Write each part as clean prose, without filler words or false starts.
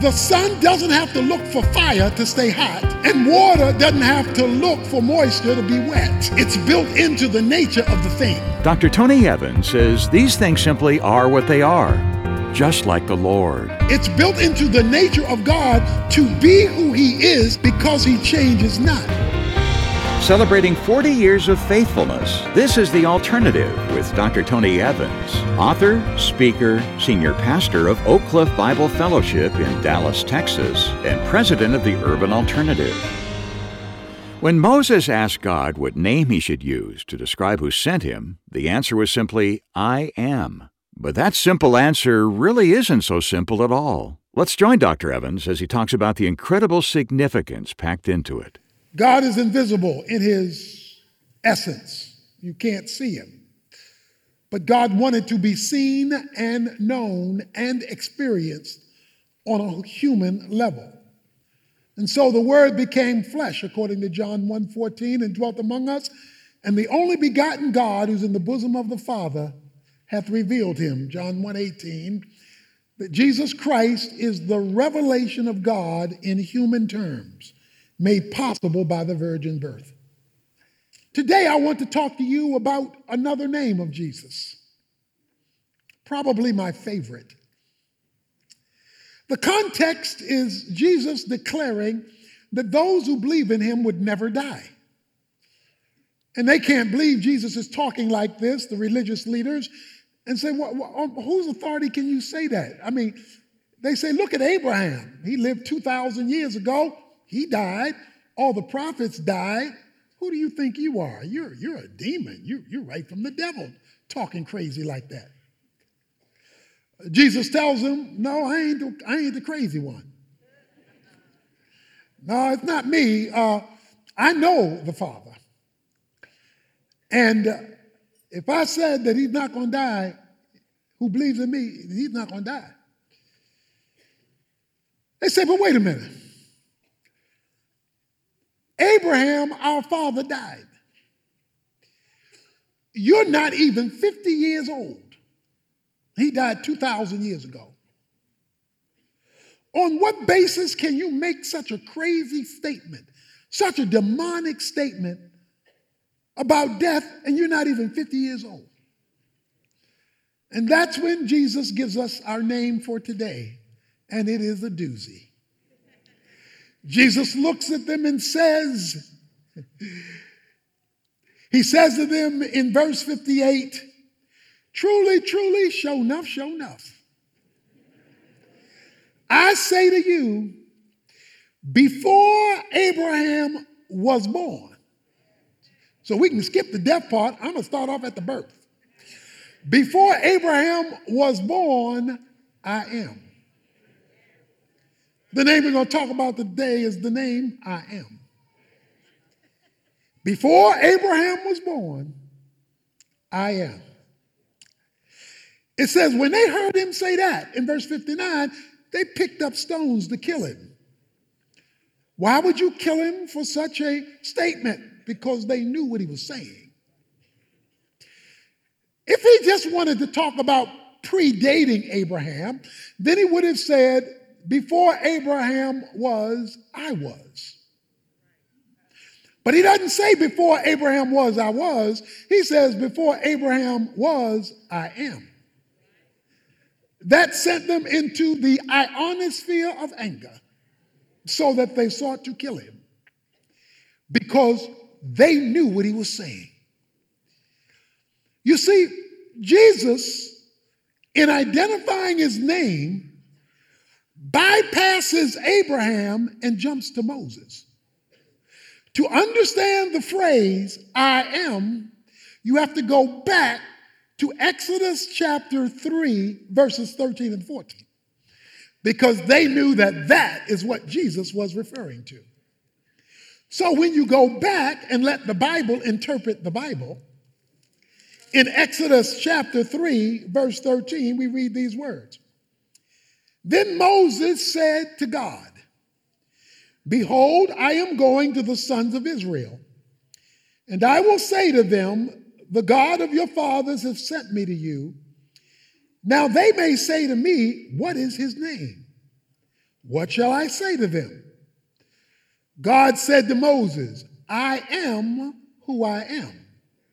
The sun doesn't have to look for fire to stay hot, and water doesn't have to look for moisture to be wet. It's built into the nature of the thing. Dr. Tony Evans says these things simply are what they are, just like the Lord. It's built into the nature of God to be who He is because He changes not. Celebrating 40 years of faithfulness, this is The Alternative with Dr. Tony Evans, author, speaker, senior pastor of Oak Cliff Bible Fellowship in Dallas, Texas, and president of the Urban Alternative. When Moses asked God what name he should use to describe who sent him, the answer was simply, I am. But that simple answer really isn't so simple at all. Let's join Dr. Evans as he talks about the incredible significance packed into it. God is invisible in His essence. You can't see Him. But God wanted to be seen and known and experienced on a human level. And so the Word became flesh, according to John 1:14, and dwelt among us. And the only begotten God, who's in the bosom of the Father, hath revealed Him. John 1:18, that Jesus Christ is the revelation of God in human terms, made possible by the virgin birth. Today, I want to talk to you about another name of Jesus, probably my favorite. The context is Jesus declaring that those who believe in Him would never die. And they can't believe Jesus is talking like this, the religious leaders, and say, on whose authority can you say that? I mean, they say, look at Abraham. He lived 2,000 years ago. He died. All the prophets died. Who do you think you are? You're a demon. You're right from the devil talking crazy like that. Jesus tells them, no, I ain't the crazy one. No, it's not me. I know the Father. And if I said that He's not going to die, who believes in me, He's not going to die. They say, but wait a minute. Abraham, our father, died. You're not even 50 years old. He died 2,000 years ago. On what basis can you make such a crazy statement, such a demonic statement about death, and you're not even 50 years old? And that's when Jesus gives us our name for today, and it is a doozy. Jesus looks at them and says, He says to them in verse 58, truly, truly, sure enough, sure enough. I say to you, before Abraham was born, so we can skip the death part, I'm going to start off at the birth. Before Abraham was born, I am. The name we're going to talk about today is the name I am. Before Abraham was born, I am. It says when they heard him say that in verse 59, they picked up stones to kill him. Why would you kill him for such a statement? Because they knew what he was saying. If he just wanted to talk about predating Abraham, then he would have said, before Abraham was, I was. But he doesn't say before Abraham was, I was. He says before Abraham was, I am. That sent them into the ionosphere of anger so that they sought to kill him because they knew what he was saying. You see, Jesus, in identifying his name, bypasses Abraham and jumps to Moses. To understand the phrase, I am, you have to go back to Exodus chapter 3, verses 13 and 14, because they knew that that is what Jesus was referring to. So when you go back and let the Bible interpret the Bible, in Exodus chapter 3, verse 13, we read these words. Then Moses said to God, behold, I am going to the sons of Israel, and I will say to them, the God of your fathers has sent me to you. Now they may say to me, what is his name? What shall I say to them? God said to Moses, I am who I am.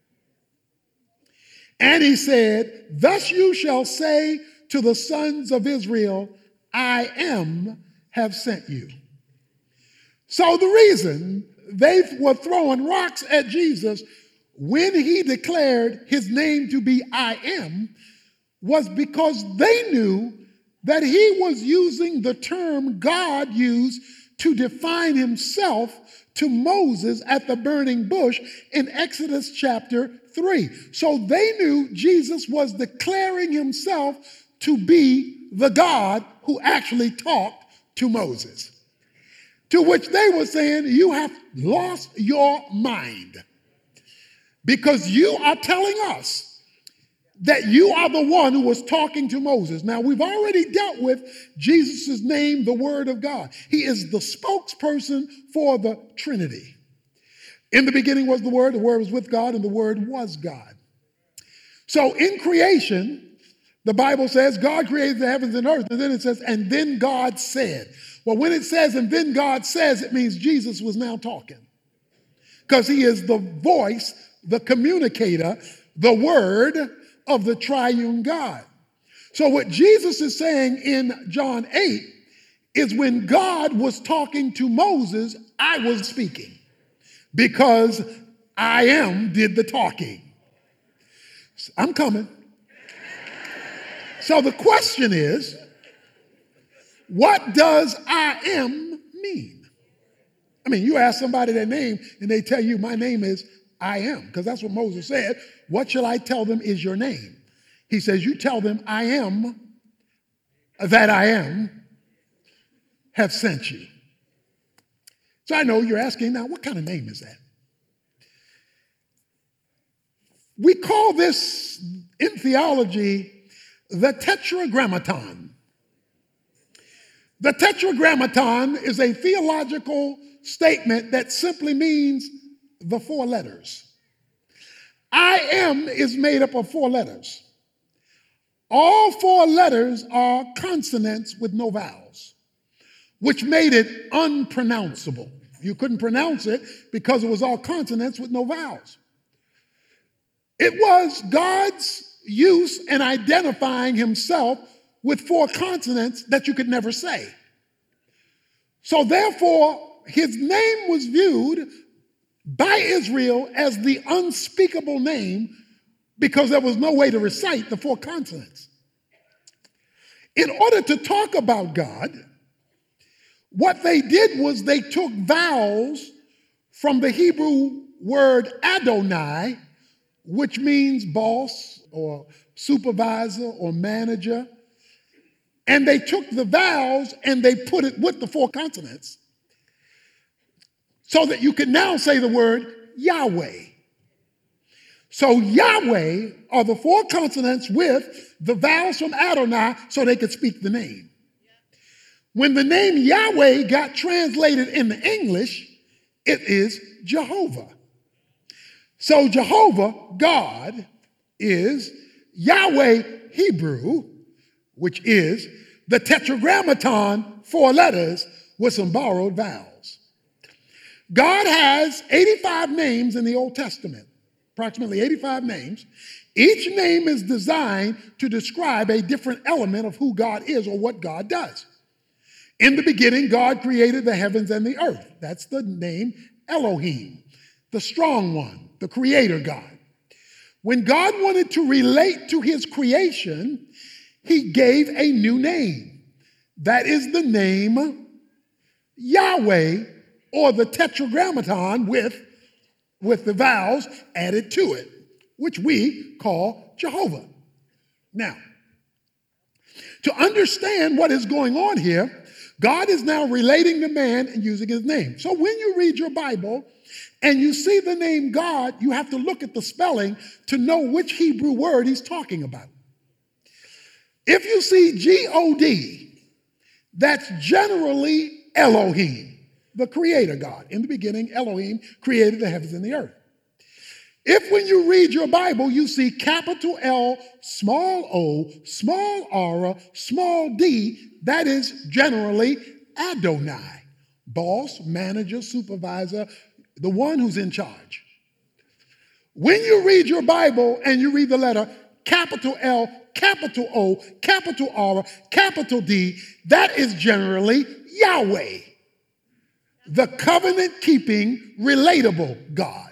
And he said, thus you shall say to the sons of Israel, I am have sent you. So the reason they were throwing rocks at Jesus when he declared his name to be I am was because they knew that he was using the term God used to define himself to Moses at the burning bush in Exodus chapter 3. So they knew Jesus was declaring himself to be the God who actually talked to Moses. To which they were saying, you have lost your mind because you are telling us that you are the one who was talking to Moses. Now, we've already dealt with Jesus' name, the Word of God. He is the spokesperson for the Trinity. In the beginning was the Word was with God, and the Word was God. So in creation, the Bible says God created the heavens and earth, and then it says, and then God said. Well, when it says, and then God says, it means Jesus was now talking. Because he is the voice, the communicator, the Word of the triune God. So what Jesus is saying in John 8 is when God was talking to Moses, I was speaking because I am did the talking. I'm coming. So the question is, what does I am mean? I mean, you ask somebody their name and they tell you my name is I am, because that's what Moses said. What shall I tell them is your name? He says, you tell them I am, that I am, have sent you. So I know you're asking now, what kind of name is that? We call this in theology the Tetragrammaton. The Tetragrammaton is a theological statement that simply means the four letters. I am is made up of four letters. All four letters are consonants with no vowels, which made it unpronounceable. You couldn't pronounce it because it was all consonants with no vowels. It was God's use in identifying himself with four consonants that you could never say. So therefore, his name was viewed by Israel as the unspeakable name because there was no way to recite the four consonants. In order to talk about God, what they did was they took vowels from the Hebrew word Adonai, which means boss or supervisor or manager, and they took the vowels and they put it with the four consonants so that you can now say the word Yahweh. So Yahweh are the four consonants with the vowels from Adonai so they could speak the name. When the name Yahweh got translated into English, it is Jehovah. So Jehovah, God, is Yahweh Hebrew, which is the Tetragrammaton, four letters with some borrowed vowels. God has 85 names in the Old Testament, approximately 85 names. Each name is designed to describe a different element of who God is or what God does. In the beginning, God created the heavens and the earth. That's the name Elohim, the strong one, the creator God. When God wanted to relate to his creation, he gave a new name. That is the name Yahweh, or the Tetragrammaton with the vowels added to it, which we call Jehovah. Now, to understand what is going on here, God is now relating to man and using his name. So when you read your Bible and you see the name God, you have to look at the spelling to know which Hebrew word he's talking about. If you see G-O-D, that's generally Elohim, the creator God. In the beginning, Elohim created the heavens and the earth. If when you read your Bible, you see capital L, small o, small r, small d, that is generally Adonai, boss, manager, supervisor, the one who's in charge. When you read your Bible and you read the letter capital L, capital O, capital R, capital D, that is generally Yahweh, the covenant-keeping, relatable God.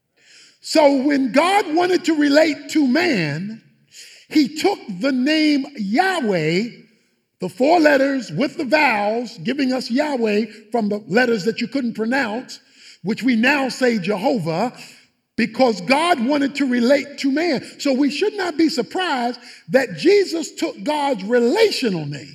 So when God wanted to relate to man, he took the name Yahweh, the 4 letters with the vowels, giving us Yahweh from the letters that you couldn't pronounce, which we now say Jehovah, because God wanted to relate to man. So we should not be surprised that Jesus took God's relational name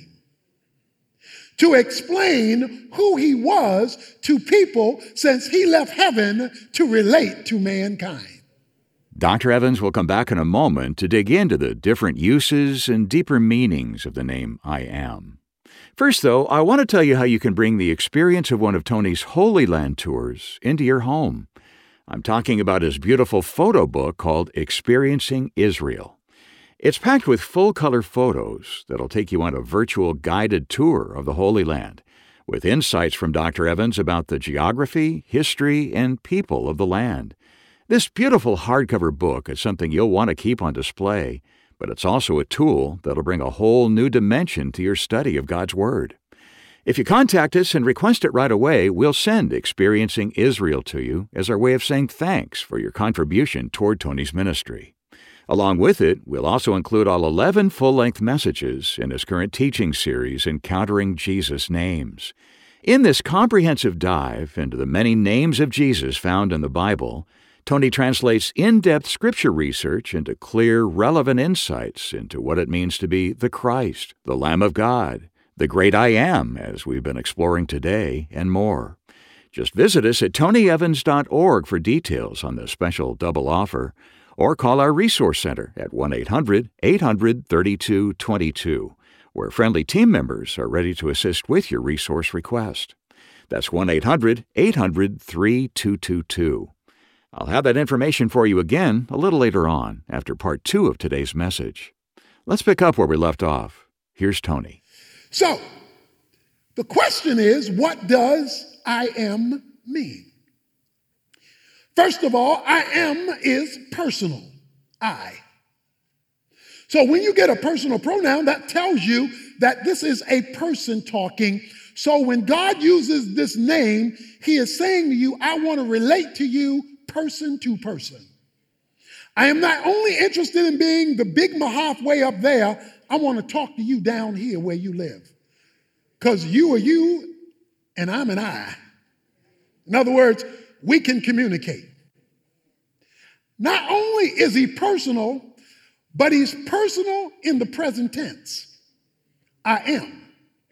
to explain who he was to people since he left heaven to relate to mankind. Dr. Evans will come back in a moment to dig into the different uses and deeper meanings of the name I Am. First, though, I want to tell you how you can bring the experience of one of Tony's Holy Land tours into your home. I'm talking about his beautiful photo book called Experiencing Israel. It's packed with full-color photos that'll take you on a virtual guided tour of the Holy Land, with insights from Dr. Evans about the geography, history, and people of the land. This beautiful hardcover book is something you'll want to keep on display, but it's also a tool that'll bring a whole new dimension to your study of God's Word. If you contact us and request it right away, we'll send Experiencing Israel to you as our way of saying thanks for your contribution toward Tony's ministry. Along with it, we'll also include all 11 full-length messages in his current teaching series, Encountering Jesus' Names. In this comprehensive dive into the many names of Jesus found in the Bible, Tony translates in-depth scripture research into clear, relevant insights into what it means to be the Christ, the Lamb of God, the great I Am, as we've been exploring today, and more. Just visit us at tonyevans.org for details on this special double offer, or call our Resource Center at 1-800-800-3222, where friendly team members are ready to assist with your resource request. That's 1-800-800-3222. I'll have that information for you again a little later on, after part 2 of today's message. Let's pick up where we left off. Here's Tony. So, the question is, what does I am mean? First of all, I am is personal, I. So when you get a personal pronoun, that tells you that this is a person talking. So when God uses this name, he is saying to you, I want to relate to you person to person. I am not only interested in being the big Mahath way up there, I want to talk to you down here where you live. Because you are you and I'm an I. In other words, we can communicate. Not only is he personal, but he's personal in the present tense. I am.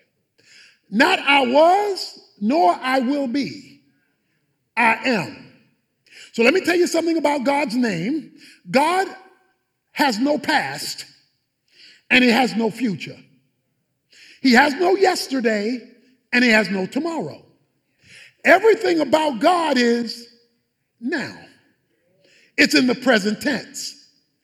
Not I was, nor I will be. I am. So let me tell you something about God's name. God has no past, and he has no future. He has no yesterday, and he has no tomorrow. Everything about God is now. It's in the present tense.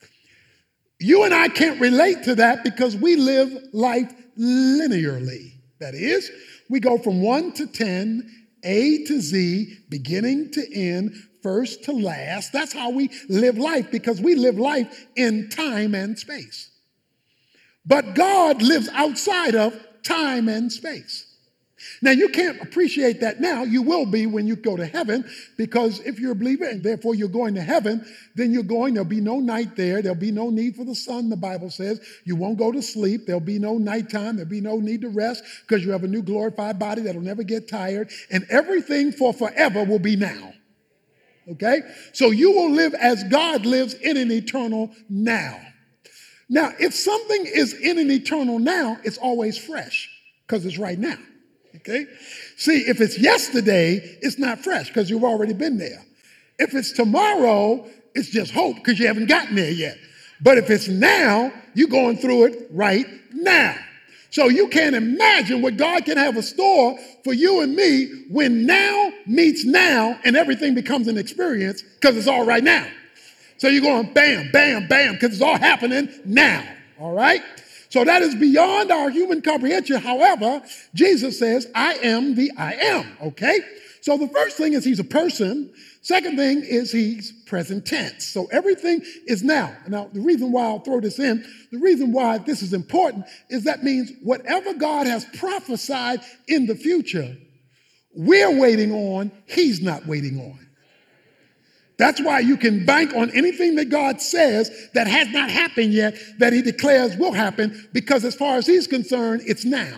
You and I can't relate to that because we live life linearly. That is, we go from 1 to 10, A to Z, beginning to end, first to last. That's how we live life, because we live life in time and space. But God lives outside of time and space. Now, you can't appreciate that now. You will be when you go to heaven, because if you're a believer and therefore you're going to heaven, then there'll be no night there. There'll be no need for the sun, the Bible says. You won't go to sleep. There'll be no nighttime. There'll be no need to rest, because you have a new glorified body that'll never get tired. And everything for forever will be now. Okay? So you will live as God lives in an eternal now. Now, if something is in an eternal now, it's always fresh, because it's right now. Okay? See, if it's yesterday, it's not fresh because you've already been there. If it's tomorrow, it's just hope because you haven't gotten there yet. But if it's now, you're going through it right now. So you can't imagine what God can have a store for you and me when now meets now and everything becomes an experience because it's all right now. So you're going bam, bam, bam, because it's all happening now. All right? So that is beyond our human comprehension. However, Jesus says, I am the I am, okay? So the first thing is he's a person. Second thing is he's present tense. So everything is now. Now, the reason why I'll throw this in, the reason why this is important is that means whatever God has prophesied in the future, we're waiting on, he's not waiting on. That's why you can bank on anything that God says that has not happened yet, that he declares will happen, because as far as he's concerned, it's now.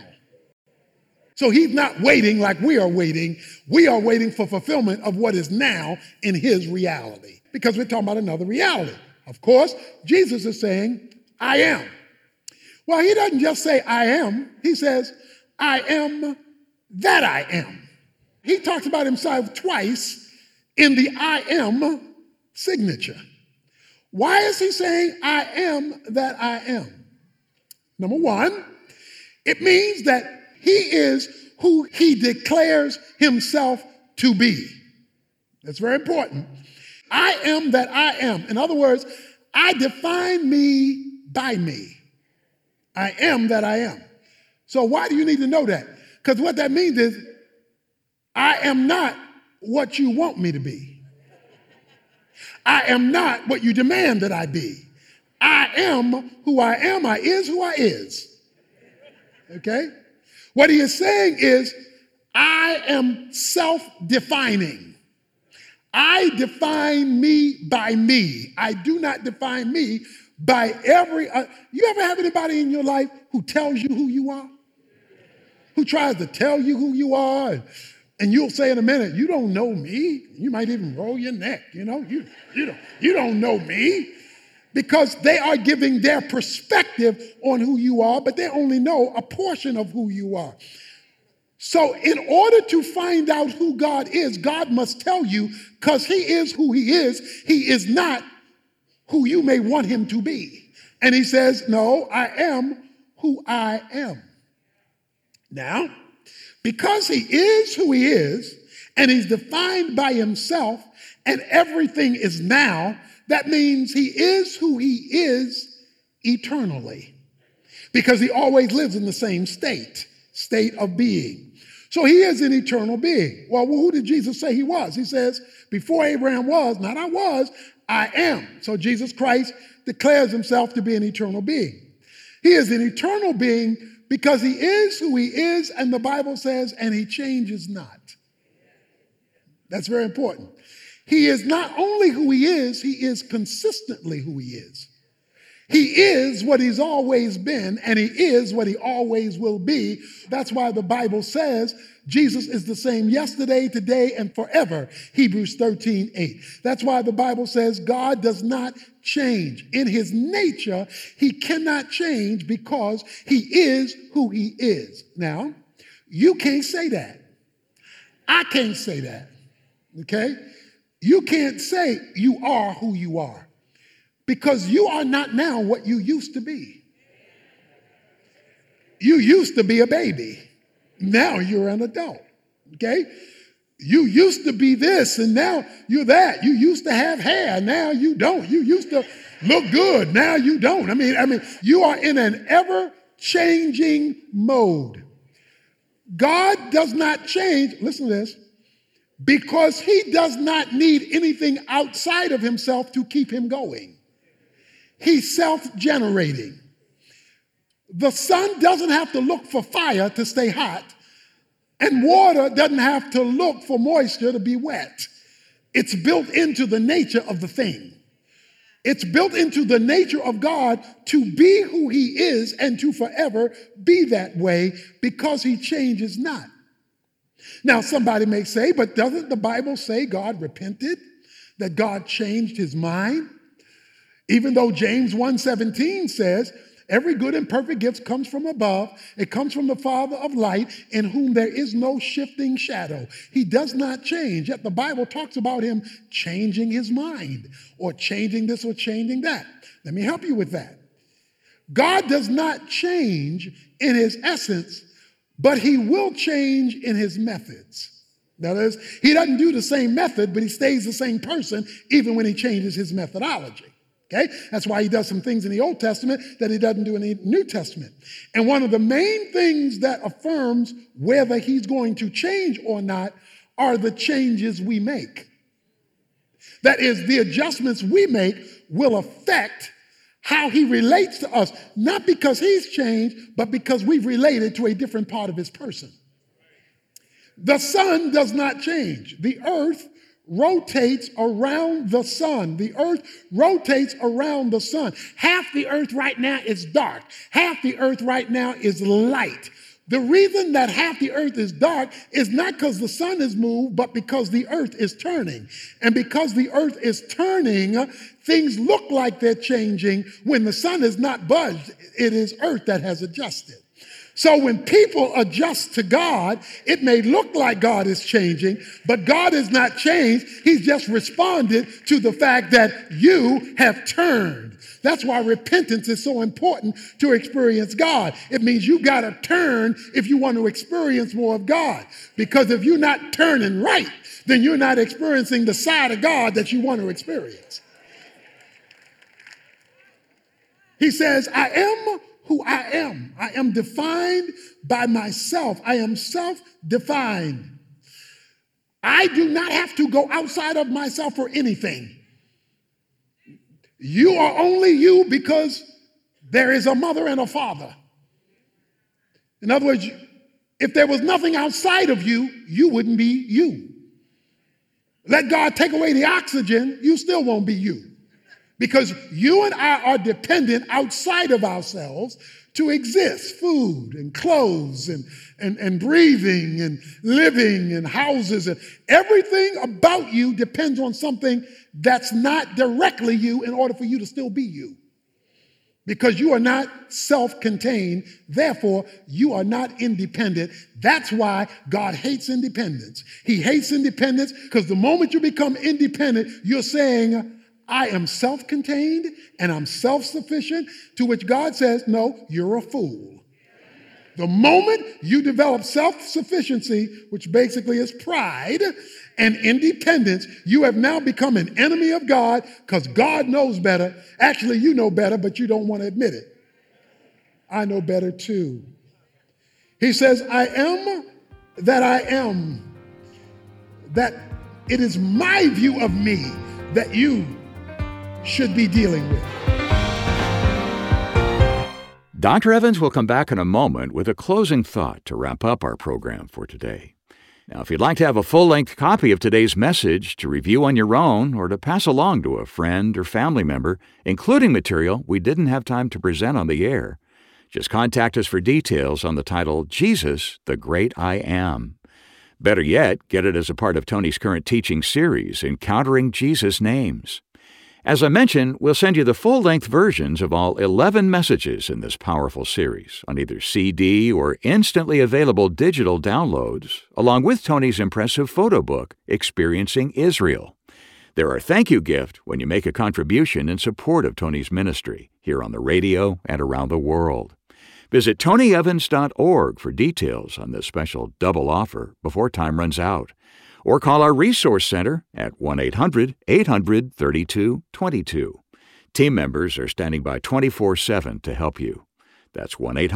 So he's not waiting like we are waiting. We are waiting for fulfillment of what is now in his reality, because we're talking about another reality. Of course, Jesus is saying, I am. Well, he doesn't just say I am. He says, I am that I am. He talks about himself twice in the I am signature. Why is he saying I am that I am? Number one, it means that he is who he declares himself to be. That's very important. I am that I am. In other words, I define me by me. I am that I am. So why do you need to know that? Because what that means is I am not what you want me to be. I am not what you demand that I be. I am who I am. I is who I is. Okay? What he is saying is, I am self-defining. I define me by me. I do not define me by you ever have anybody in your life who tells you who you are? Who tries to tell you who you are? And you'll say in a minute, you don't know me. You might even roll your neck, you don't know me. Because they are giving their perspective on who you are, but they only know a portion of who you are. So in order to find out who God is, God must tell you, because he is who he is not who you may want him to be. And he says, no, I am who I am. Now, because he is who he is, and he's defined by himself, and everything is now, that means he is who he is eternally, because he always lives in the same state of being. So he is an eternal being. Well, who did Jesus say he was? He says, before Abraham was, not I was, I am. So Jesus Christ declares himself to be an eternal being. He is an eternal being because he is who he is, and the Bible says, and he changes not. That's very important. He is not only who he is consistently who he is. He is what he's always been, and he is what he always will be. That's why the Bible says Jesus is the same yesterday, today, and forever. Hebrews 13:8. That's why the Bible says God does not change. In his nature, he cannot change because he is who he is. Now, you can't say that. I can't say that. Okay? You can't say you are who you are, because you are not now what you used to be. You used to be a baby. Now you're an adult. Okay? You used to be this and now you're that. You used to have hair. Now you don't. You used to look good. Now you don't. I mean, you are in an ever-changing mode. God does not change. Listen to this. Because he does not need anything outside of himself to keep him going. He's self-generating. The sun doesn't have to look for fire to stay hot, and water doesn't have to look for moisture to be wet. It's built into the nature of the thing. It's built into the nature of God to be who he is and to forever be that way, because he changes not. Now, somebody may say, but doesn't the Bible say God repented? That God changed his mind? Even though James 1:17 says, every good and perfect gift comes from above. It comes from the Father of light, in whom there is no shifting shadow. He does not change. Yet the Bible talks about him changing his mind, or changing this or changing that. Let me help you with that. God does not change in his essence, but he will change in his methods. That is, he doesn't do the same method, but he stays the same person even when he changes his methodology. Okay? That's why he does some things in the Old Testament that he doesn't do in the New Testament. And one of the main things that affirms whether he's going to change or not are the changes we make. That is, the adjustments we make will affect how he relates to us, not because he's changed, but because we've related to a different part of his person. The sun does not change. The earth rotates around the sun. The earth rotates around the sun. Half the earth right now is dark. Half the earth right now is light. The reason that half the earth is dark is not because the sun is moved, but because the earth is turning. And because the earth is turning, things look like they're changing. When the sun is not budged, it is earth that has adjusted. So when people adjust to God, it may look like God is changing, but God is not changed. He's just responded to the fact that you have turned. That's why repentance is so important to experience God. It means you got to turn if you want to experience more of God. Because if you're not turning right, then you're not experiencing the side of God that you want to experience. He says, I am who I am. I am defined by myself. I am self-defined. I do not have to go outside of myself for anything. You are only you because there is a mother and a father. In other words, if there was nothing outside of you, you wouldn't be you. Let God take away the oxygen, you still won't be you. Because you and I are dependent outside of ourselves to exist. Food and clothes and breathing and living and houses. And everything about you depends on something that's not directly you in order for you to still be you. Because you are not self-contained, therefore you are not independent. That's why God hates independence. He hates independence because the moment you become independent, you're saying, I am self-contained and I'm self-sufficient, to which God says, no, you're a fool. The moment you develop self-sufficiency, which basically is pride and independence, you have now become an enemy of God because God knows better. Actually, you know better, but you don't want to admit it. I know better too. He says, I am that I am. That it is my view of me that you should be dealing with. Dr. Evans will come back in a moment with a closing thought to wrap up our program for today. Now, if you'd like to have a full-length copy of today's message to review on your own or to pass along to a friend or family member, including material we didn't have time to present on the air, just contact us for details on the title, Jesus, the Great I Am. Better yet, get it as a part of Tony's current teaching series, Encountering Jesus' Names. As I mentioned, we'll send you the full-length versions of all 11 messages in this powerful series on either CD or instantly available digital downloads, along with Tony's impressive photo book, Experiencing Israel. They're our thank you gift when you make a contribution in support of Tony's ministry here on the radio and around the world. Visit tonyevans.org for details on this special double offer before time runs out. Or call our Resource Center at 1-800-800-3222. Team members are standing by 24/7 to help you. That's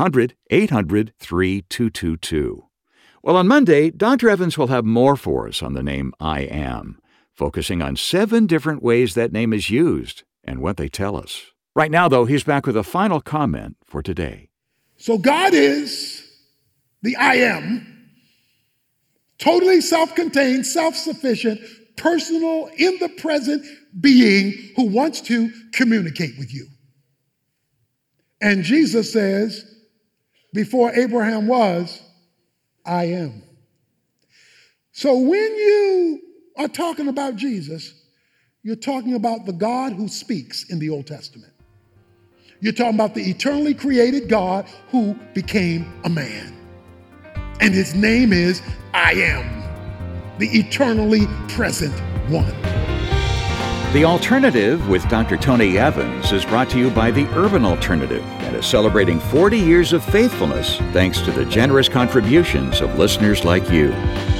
1-800-800-3222. Well, on Monday, Dr. Evans will have more for us on the name I Am, focusing on 7 different ways that name is used and what they tell us. Right now, though, he's back with a final comment for today. So God is the I Am. Totally self-contained, self-sufficient, personal, in the present being who wants to communicate with you. And Jesus says, before Abraham was, I am. So when you are talking about Jesus, you're talking about the God who speaks in the Old Testament. You're talking about the eternally created God who became a man. And his name is I Am, the eternally present one. The Alternative with Dr. Tony Evans is brought to you by the Urban Alternative and is celebrating 40 years of faithfulness thanks to the generous contributions of listeners like you.